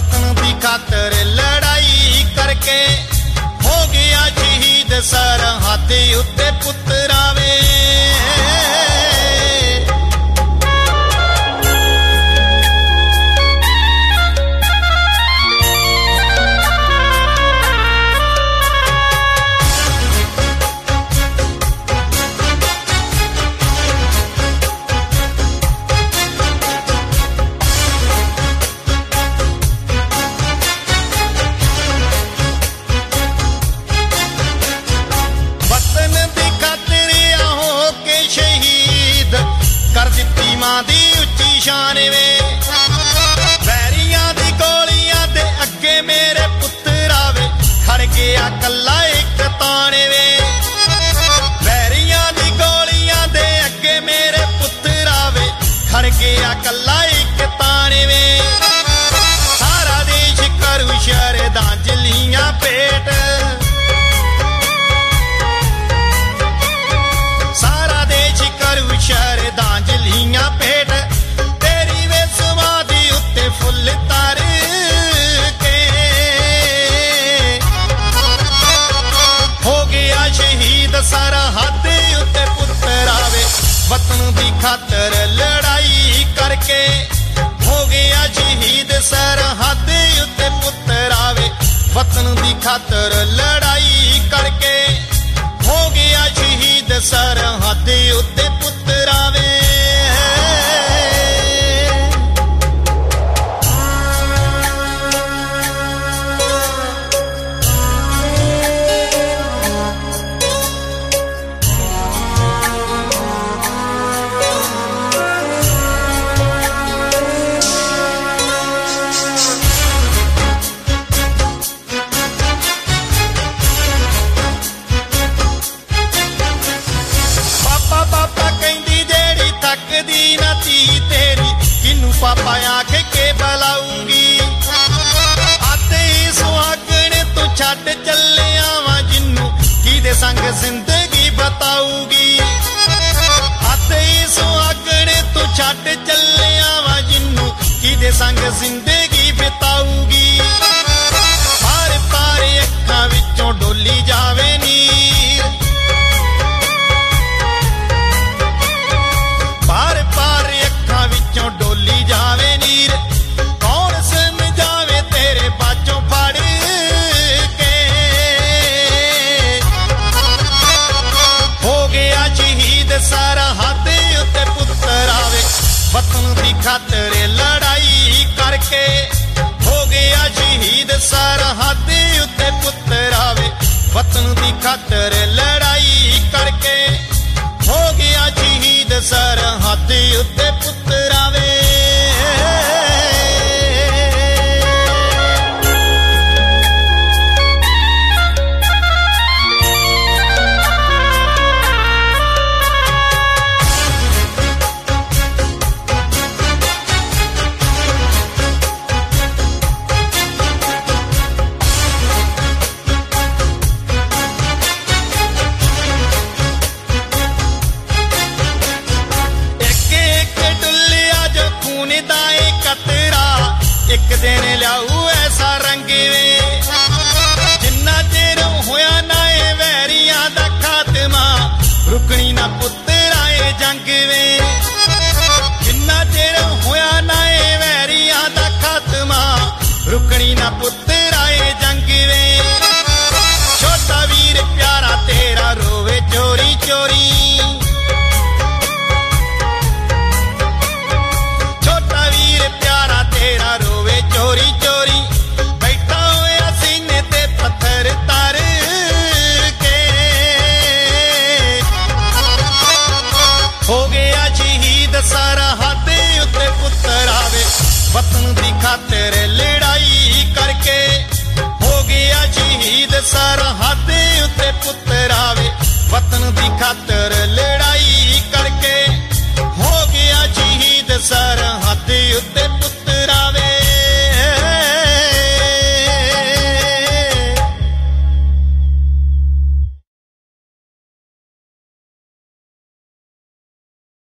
वतन दी खातर लड़ाई करके हो गया शहीद सरहद उत्ते पुत्रा वे। कर दित्ती मां दी उच्ची शान वे, वैरियां दी गोलियां दे अगे मेरे पुत्तरा वे, खड़ गया कल्ला एक ताने वे। वैरियां दी गोलियां दे अगे मेरे पुत्तरा वे, खड़ गया कल्ला एक ताने वे। सारा देश करू श्रद्धांजलियां भेंट, सारा देश करू श्रद्धांजलियां भेंट, तेरी वे समाधि उत्ते फुल तर के हो गया शहीद सरहद उत्ते पुत्तरा वे। वतन दी खातर लड़ाई करके हो गया शहीद सरहद उत्ते पुत्तरा वे। वतन दी खातर लड़ाई करके हो गया शहीद सरहद उत्ते पुत्तरा वे। तेरी किनू पापा आख के बुलाऊंगी, आते सुहागण तू छड़ चले आवा, जिन्नू किदे संग जिंदगी बताऊगी। आते सुहागण तू छड़ चले आवा, जिन्नू किदे संग जिंदगी बिताऊगी। पार पार अखां विचों डोली जावे नीर, पार पार अखां विचों डोली जावे नीर, कौन समझावे तेरे बाजों फड़ के हो गया शहीद सरहद उत्ते पुत्तरा वे। वतन दी खातर लड़ाई करके हो गया शहीद सरहद उत्ते पुत्तरा वे। वतन दी खातर लड़ाई करके हो गया शहीद सरहद उत्ते पुत्तरा वे। एक दिन लियाऊ ऐसा रंग वे, जिन्ना चिर होया ना ए वैरियां दा खात्मा, रुकनी ना पुत्तरा ए जंग वे। जिन्ना चिर होया ना ए वैरियां दा खात्मा, रुकनी ना पुत्तरा ए जंग वे। छोटा वीर प्यारा तेरा रोवे चोरी चोरी, छोटा वीर प्यारा तेरा रोवे चोरी चोरी, बैठा होया सीने ते पत्थर तर के हो गया शहीद सरहद उत्ते पुत्तरा वे। वतन दी खातर लड़ाई करके हो गया शहीद सरहद उत्ते पुत्तरा वे। वतन दी खातर